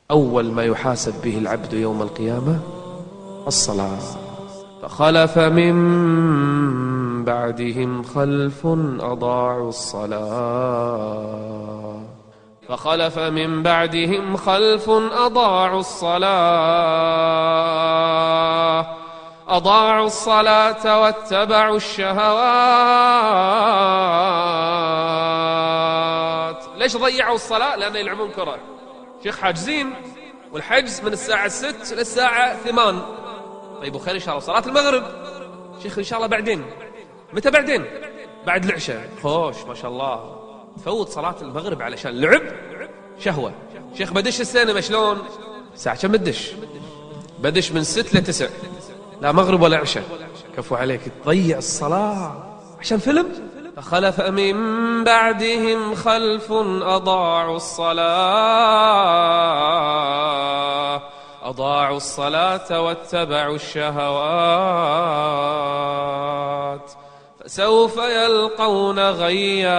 أول ما يحاسب به العبد يوم القيامة الصلاة. فخلف من بعدهم خلف أضاعوا الصلاة فخلف من بعدهم خلف أضاعوا الصلاة واتبعوا الشهوات. ليش ضيعوا الصلاة؟ لأنه يلعبون كرة. شيخ حاجزين، والحجز من الساعة 6 للساعة 8. طيب وخير إن شاء الله صلاة المغرب. شيخ إن شاء الله بعدين. متى بعدين؟ بعد العشاء. خوش ما شاء الله، تفوت صلاة المغرب علشان لعب شهوة. شيخ بدش السينما شلون؟ ساعة كم بدش؟ بدش من 6 ل9، لا مغرب ولا عشاء. كفو عليك، تضيع الصلاة عشان فيلم. فخلف من بعدهم خلف أضاعوا الصلاة واتبعوا الشهوات فسوف يلقون غيا.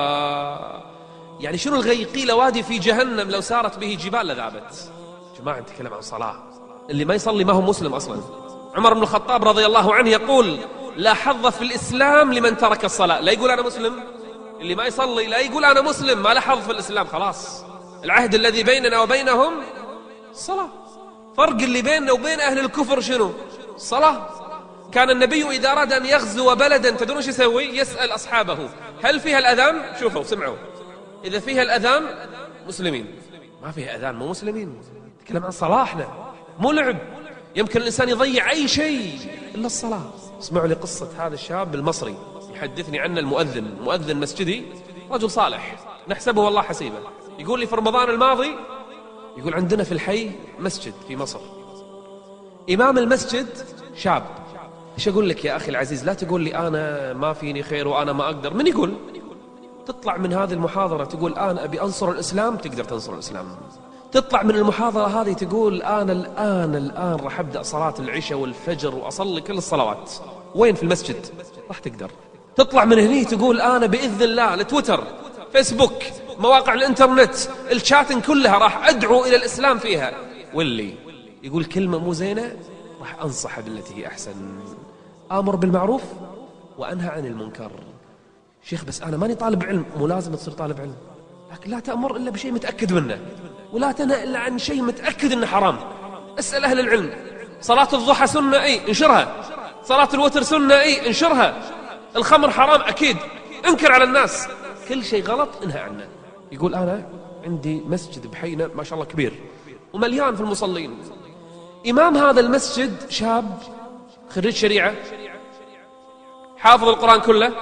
يعني شنو الغي؟ قيل وادي في جهنم لو سارت به جبال لذابت. جماعة نتكلم عن صلاة. اللي ما يصلي ما هو مسلم أصلا. عمر بن الخطاب رضي الله عنه يقول: لا حظ في الإسلام لمن ترك الصلاة. لا يقول أنا مسلم. اللي ما يصلي لا يقول أنا مسلم، ما له حظ في الإسلام. خلاص، العهد الذي بيننا وبينهم الصلاة. فرق اللي بيننا وبين أهل الكفر شنو؟ الصلاة. كان النبي إذا أراد أن يغزو بلدا تدرون ايش يسوي؟ يسأل أصحابه: هل فيها الأذان؟ شوفوا سمعوا، إذا فيها الأذان مسلمين، ما فيها أذان مو مسلمين. نتكلم عن صلاة احنا، مو لعب. يمكن الإنسان يضيع أي شيء إلا الصلاة. اسمعوا لي قصة هذا الشاب المصري يحدثني عنه المؤذن، مؤذن مسجدي، رجل صالح نحسبه والله حسيبه. يقول لي في رمضان الماضي، يقول عندنا في الحي مسجد في مصر، إمام المسجد شاب. ايش أقول لك يا أخي العزيز؟ لا تقول لي أنا ما فيني خير وأنا ما أقدر. من يقول؟ تطلع من هذه المحاضرة تقول أنا أبي أنصر الإسلام، تقدر تنصر الإسلام. تطلع من المحاضرة هذه تقول أنا الآن راح أبدأ صلاة العشاء والفجر وأصلي كل الصلوات. وين؟ في المسجد. راح تقدر. تطلع من هني تقول أنا بإذن الله التويتر، فيسبوك، مواقع الإنترنت، الشاتن كلها راح أدعو إلى الإسلام فيها. واللي يقول كلمة مو زينة راح أنصح بالتي هي أحسن، آمر بالمعروف وأنهى عن المنكر. شيخ بس أنا ماني طالب علم. مو لازم تصير طالب علم، لكن لا تأمر إلا بشيء متأكد منه، ولا تنهى إلا عن شيء متأكد إنه حرام. اسأل أهل العلم. صلاة الضحى سنة أي؟ انشرها. صلاة الوتر سنة أي؟ انشرها. الخمر حرام أكيد، انكر على الناس. كل شيء غلط انهى عنه. يقول أنا عندي مسجد بحينا ما شاء الله كبير ومليان في المصلين. إمام هذا المسجد شاب خريج شريعة، حافظ القرآن كله،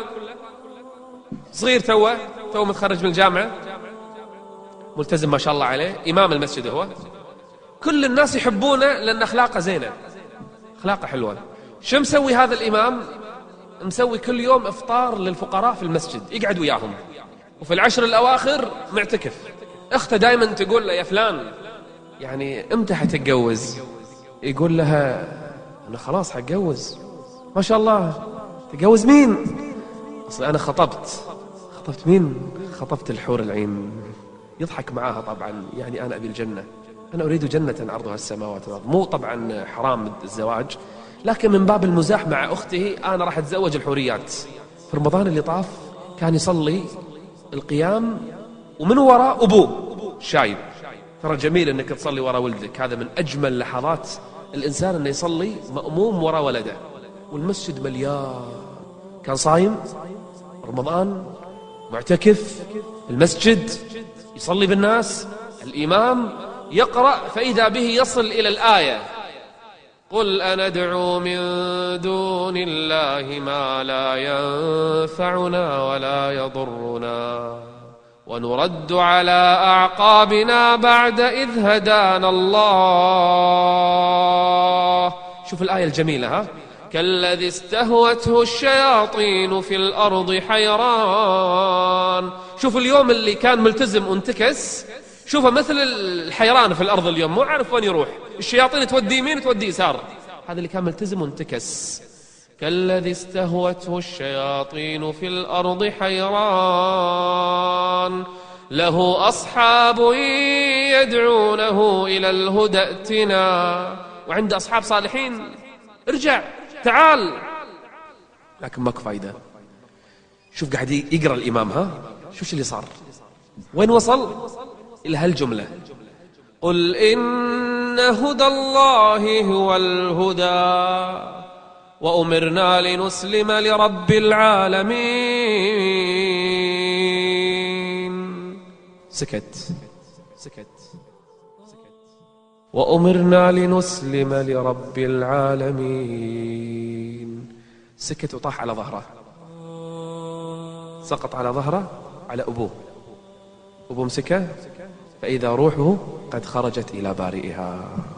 صغير تو متخرج من الجامعة، ملتزم ما شاء الله عليه، إمام المسجد هو. كل الناس يحبونه لأن أخلاقه زينة، أخلاقه حلوة. شو مسوي هذا الإمام؟ مسوي كل يوم إفطار للفقراء في المسجد، يقعد وياهم، وفي العشر الأواخر معتكف. أخته دائما تقول له: يا فلان يعني امتى حتتجوز؟ يقول لها: أنا خلاص حتجوز. ما شاء الله. تجوز مين؟ أصل أنا خطبت مين؟ خطبت الحور العين. يضحك معاها طبعا، يعني أنا أبي الجنة، أنا أريد جنة عرضها السماوات والأرض. مو طبعا حرام الزواج، لكن من باب المزاح مع أخته أنا راح أتزوج الحوريات. في رمضان اللي طاف كان يصلي القيام ومن وراء أبوه شايب. ترى جميل أنك تصلي وراء ولدك، هذا من أجمل لحظات الإنسان أنه يصلي مأموم وراء ولده. والمسجد مليان. كان صايم رمضان، معتكف في المسجد، يصلي بالناس. الإمام يقرأ فإذا به يصل إلى الآية: قل أندعو من دون الله ما لا ينفعنا ولا يضرنا ونرد على أعقابنا بعد إذ هدانا الله. شوف الآية الجميلة ها: كالذي استهوته الشياطين في الأرض حيران. شوف اليوم اللي كان ملتزم وانتكس، شوفه مثل الحيران في الأرض اليوم، مو عارف وين يروح، الشياطين تودي يمين تودي يسار. هذا اللي كان ملتزم وانتكس. كالذي استهوته الشياطين في الأرض حيران له أصحاب يدعونه إلى الهدى ائتنا. وعند أصحاب صالحين ارجع تعال، لكن ماكو فايدة. شوف قاعد يقرأ الإمام، ها شوف اللي صار، وين وصل؟ إلى هالجملة: قل إن هدى الله هو الهدى وأمرنا لنسلم لرب العالمين. سكت. وأمرنا لنسلم لرب العالمين. سكت وطاح على ظهره، سقط على ظهره على أبوه. أبوه مسكه، فإذا روحه قد خرجت إلى بارئها.